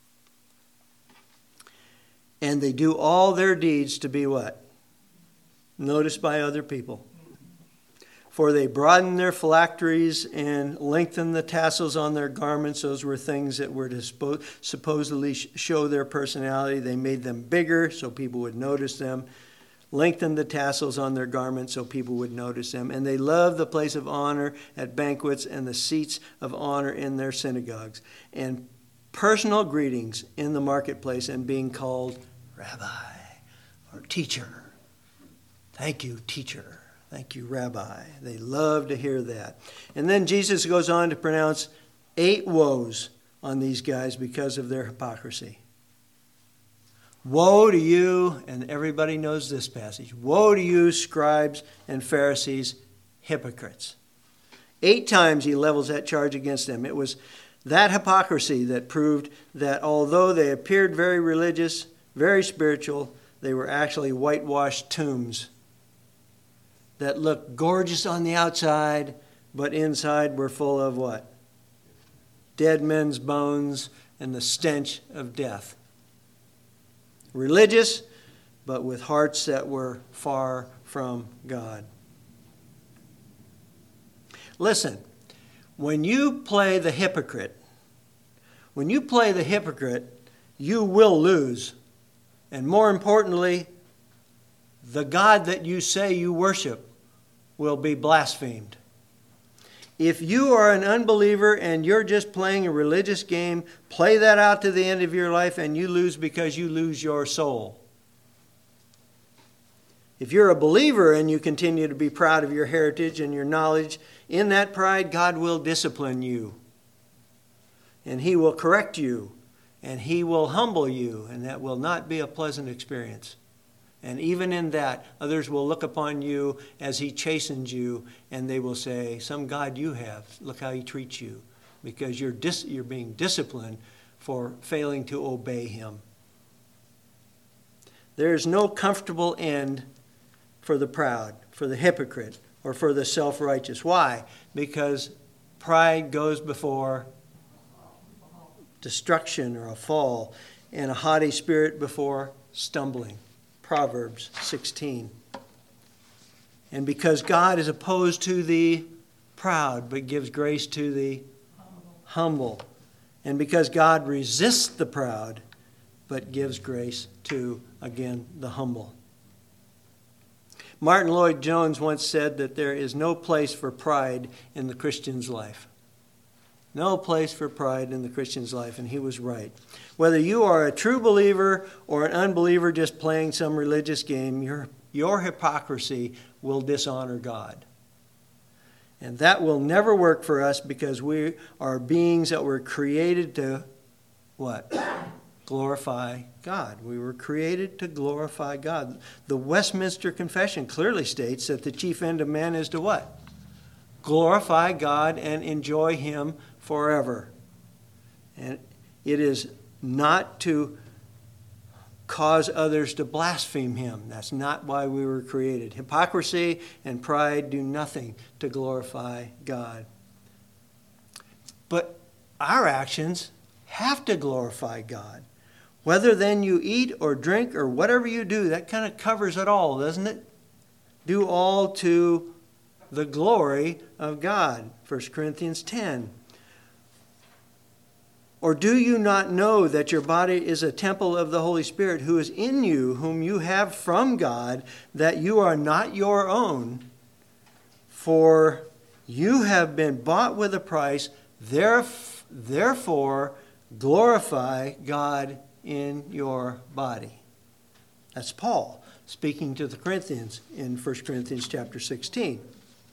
And they do all their deeds to be what? Noticed by other people. For they broaden their phylacteries and lengthen the tassels on their garments. Those were things that were to supposedly show their personality. They made them bigger so people would notice them. Lengthened the tassels on their garments so people would notice them. And they loved the place of honor at banquets and the seats of honor in their synagogues. And personal greetings in the marketplace and being called Rabbi or teacher. Thank you, teacher. Thank you, Rabbi. They love to hear that. And then Jesus goes on to pronounce 8 woes on these guys because of their hypocrisy. Woe to you, and everybody knows this passage. Woe to you, scribes and Pharisees, hypocrites. 8 times he levels that charge against them. It was that hypocrisy that proved that although they appeared very religious, very spiritual, they were actually whitewashed tombs that looked gorgeous on the outside, but inside were full of what? Dead men's bones and the stench of death. Religious, but with hearts that were far from God. Listen, when you play the hypocrite, you will lose. And more importantly, the God that you say you worship will be blasphemed. If you are an unbeliever and you're just playing a religious game, play that out to the end of your life and you lose because you lose your soul. If you're a believer and you continue to be proud of your heritage and your knowledge, in that pride, God will discipline you. And He will correct you. And He will humble you. And that will not be a pleasant experience. And even in that, others will look upon you as He chastens you, and they will say, some God you have, look how He treats you. Because you're being disciplined for failing to obey Him. There is no comfortable end for the proud, for the hypocrite, or for the self-righteous. Why? Because pride goes before destruction or a fall, and a haughty spirit before stumbling. Proverbs 16. And because God is opposed to the proud, but gives grace to the humble. And because God resists the proud, but gives grace to, again, the humble. Martin Lloyd-Jones once said that there is no place for pride in the Christian's life. No place for pride in the Christian's life, and he was right. Whether you are a true believer or an unbeliever just playing some religious game, your hypocrisy will dishonor God. And that will never work for us because we are beings that were created to, what? Glorify God. We were created to glorify God. The Westminster Confession clearly states that the chief end of man is to what? Glorify God and enjoy Him forever. And it is not to cause others to blaspheme Him. That's not why we were created. Hypocrisy and pride do nothing to glorify God. But our actions have to glorify God. Whether then you eat or drink or whatever you do, that kind of covers it all, doesn't it? Do all to the glory of God. 1 Corinthians 10. Or do you not know that your body is a temple of the Holy Spirit who is in you, whom you have from God, that you are not your own? For you have been bought with a price, therefore glorify God in your body. That's Paul speaking to the Corinthians in 1 Corinthians chapter 16.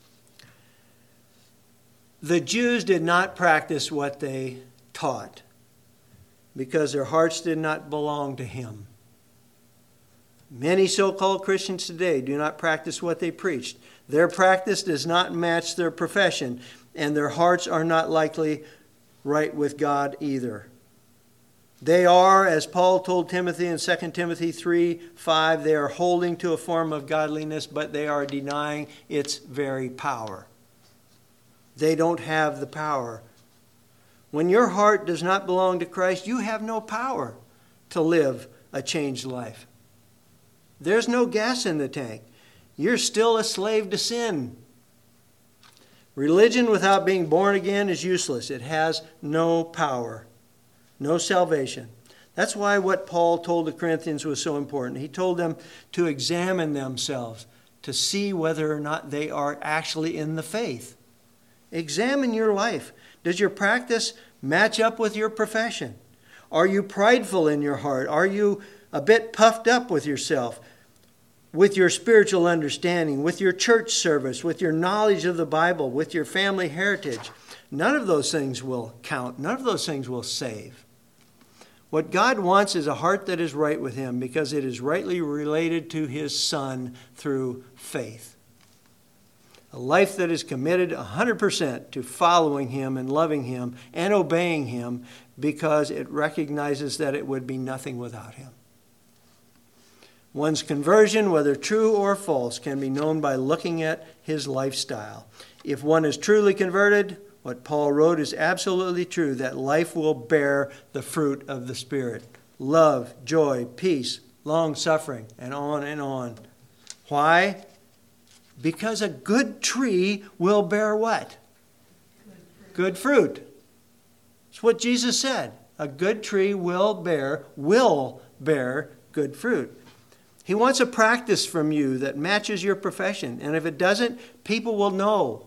The Jews did not practice what they taught because their hearts did not belong to Him. Many so-called Christians today do not practice what they preached. Their practice does not match their profession, and their hearts are not likely right with God either. They are, as Paul told Timothy in 2 Timothy 3:5, they are holding to a form of godliness, but they are denying its very power. They don't have the power. When your heart does not belong to Christ, you have no power to live a changed life. There's no gas in the tank. You're still a slave to sin. Religion without being born again is useless. It has no power, no salvation. That's why what Paul told the Corinthians was so important. He told them to examine themselves, to see whether or not they are actually in the faith. Examine your life. Does your practice match up with your profession? Are you prideful in your heart? Are you a bit puffed up with yourself, with your spiritual understanding, with your church service, with your knowledge of the Bible, with your family heritage? None of those things will count. None of those things will save. What God wants is a heart that is right with Him because it is rightly related to His Son through faith. A life that is committed 100% to following Him and loving Him and obeying Him because it recognizes that it would be nothing without Him. One's conversion, whether true or false, can be known by looking at his lifestyle. If one is truly converted, what Paul wrote is absolutely true, that life will bear the fruit of the Spirit. Love, joy, peace, long-suffering, and on and on. Why? Because a good tree will bear what? Good fruit. That's what Jesus said. A good tree will bear good fruit. He wants a practice from you that matches your profession. And if it doesn't, people will know.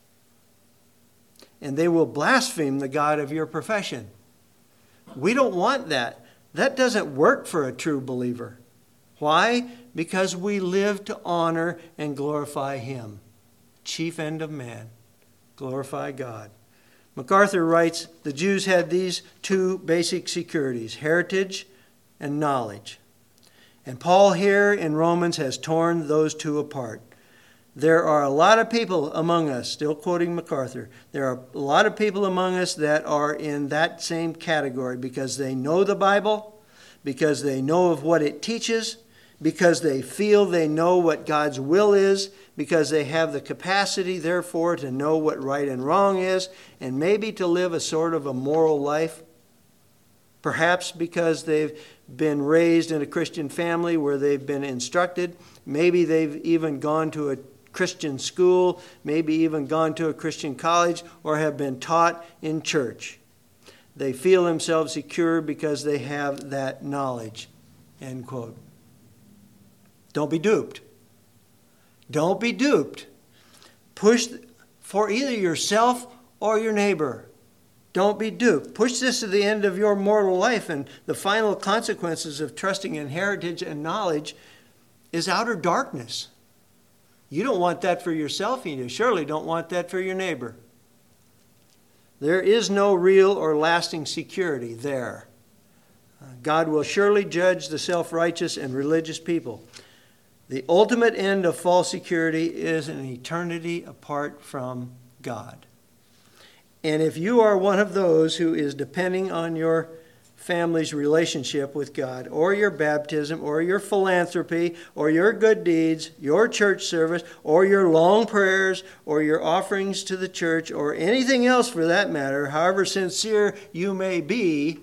And they will blaspheme the God of your profession. We don't want that. That doesn't work for a true believer. Why? Because we live to honor and glorify Him. Chief end of man, glorify God. MacArthur writes, the Jews had these two basic securities, heritage and knowledge. And Paul here in Romans has torn those two apart. There are a lot of people among us, still quoting MacArthur, there are a lot of people among us that are in that same category because they know the Bible, because they know of what it teaches, because they feel they know what God's will is, because they have the capacity, therefore, to know what right and wrong is, and maybe to live a sort of a moral life. Perhaps because they've been raised in a Christian family where they've been instructed. Maybe they've even gone to a Christian school, maybe even gone to a Christian college, or have been taught in church. They feel themselves secure because they have that knowledge. End quote. Don't be duped. Don't be duped. Push for either yourself or your neighbor. Don't be duped. Push this to the end of your mortal life, and the final consequences of trusting in heritage and knowledge is outer darkness. You don't want that for yourself, and you surely don't want that for your neighbor. There is no real or lasting security there. God will surely judge the self-righteous and religious people. The ultimate end of false security is an eternity apart from God. And if you are one of those who is depending on your family's relationship with God, or your baptism, or your philanthropy, or your good deeds, your church service, or your long prayers, or your offerings to the church, or anything else for that matter, however sincere you may be,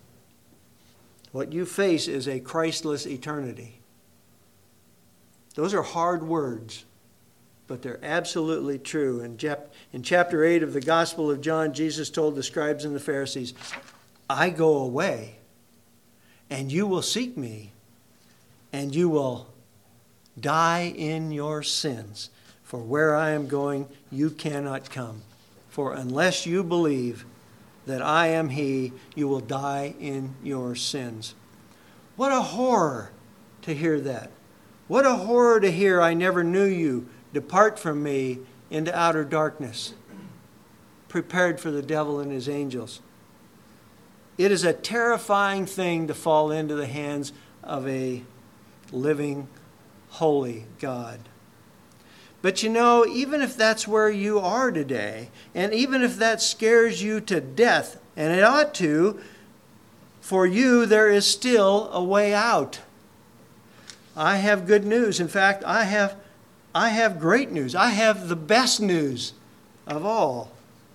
what you face is a Christless eternity. Those are hard words, but they're absolutely true. In chapter 8 of the Gospel of John, Jesus told the scribes and the Pharisees, I go away, and you will seek me, and you will die in your sins. For where I am going, you cannot come. For unless you believe that I am He, you will die in your sins. What a horror to hear that. What a horror to hear, I never knew you. Depart from me into outer darkness, prepared for the devil and his angels. It is a terrifying thing to fall into the hands of a living, holy God. But you know, even if that's where you are today, and even if that scares you to death, and it ought to, for you there is still a way out. I have good news. In fact, I have great news. I have the best news of all.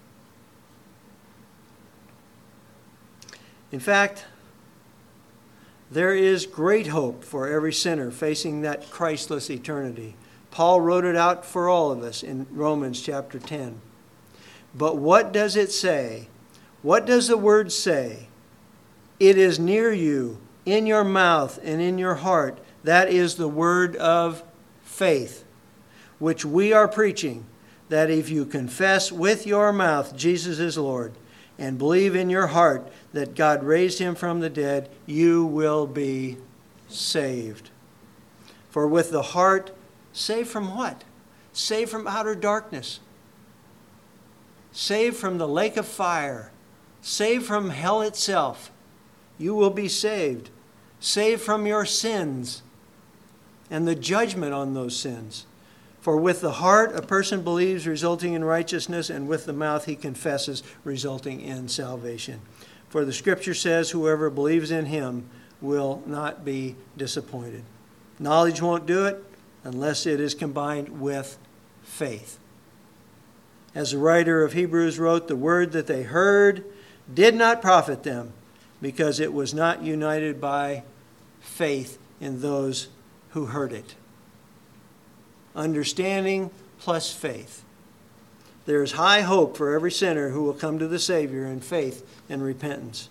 In fact, there is great hope for every sinner facing that Christless eternity. Paul wrote it out for all of us in Romans chapter 10. But what does it say? What does the word say? It is near you, in your mouth and in your heart. That is the word of faith, which we are preaching, that if you confess with your mouth Jesus is Lord, and believe in your heart that God raised him from the dead, you will be saved. For with the heart, saved from what? Saved from outer darkness. Saved from the lake of fire. Saved from hell itself. You will be saved. Saved from your sins and the judgment on those sins. For with the heart a person believes, resulting in righteousness, and with the mouth he confesses, resulting in salvation. For the Scripture says, whoever believes in him will not be disappointed. Knowledge won't do it unless it is combined with faith. As the writer of Hebrews wrote, the word that they heard did not profit them, because it was not united by faith in those who heard it. Understanding plus faith. There is high hope for every sinner who will come to the Savior in faith and repentance.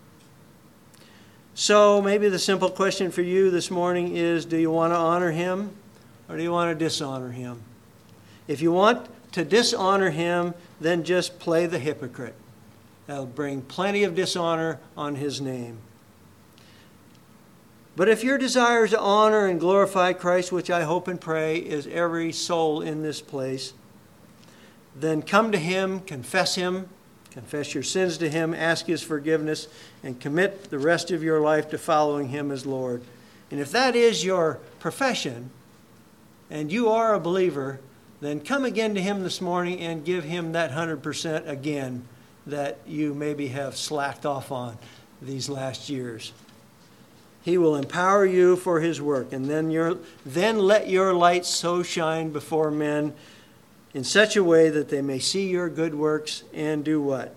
So maybe the simple question for you this morning is, do you want to honor him or do you want to dishonor him? If you want to dishonor him, then just play the hypocrite. That'll bring plenty of dishonor on his name. But if your desire to honor and glorify Christ, which I hope and pray is every soul in this place, then come to Him, confess your sins to Him, ask His forgiveness, and commit the rest of your life to following Him as Lord. And if that is your profession, and you are a believer, then come again to Him this morning and give Him that 100% again that you maybe have slacked off on these last years. He will empower you for His work, and then let your light so shine before men in such a way that they may see your good works and do what?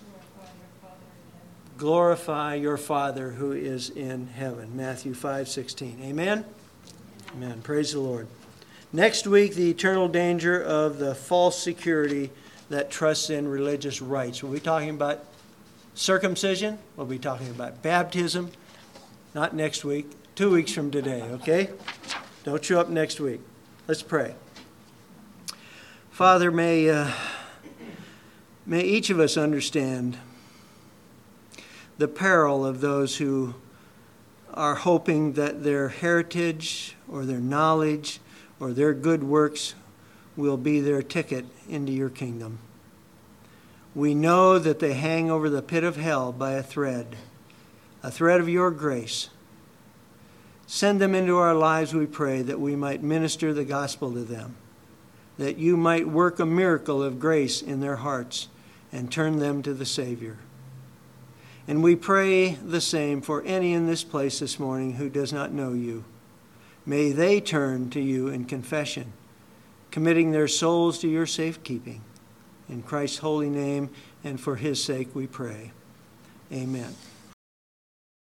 Glorify your Father who is in heaven. Matthew 5:16. Amen? Amen. Praise the Lord. Next week, the eternal danger of the false security that trusts in religious rites. We'll be talking about circumcision. We'll be talking about baptism. Not next week, 2 weeks from today, okay? Don't show up next week. Let's pray. Father, may each of us understand the peril of those who are hoping that their heritage or their knowledge or their good works will be their ticket into your kingdom. We know that they hang over the pit of hell by a thread of your grace. Send them into our lives, we pray, that we might minister the gospel to them, that you might work a miracle of grace in their hearts and turn them to the Savior. And we pray the same for any in this place this morning who does not know you. May they turn to you in confession, committing their souls to your safekeeping. In Christ's holy name and for His sake we pray. Amen.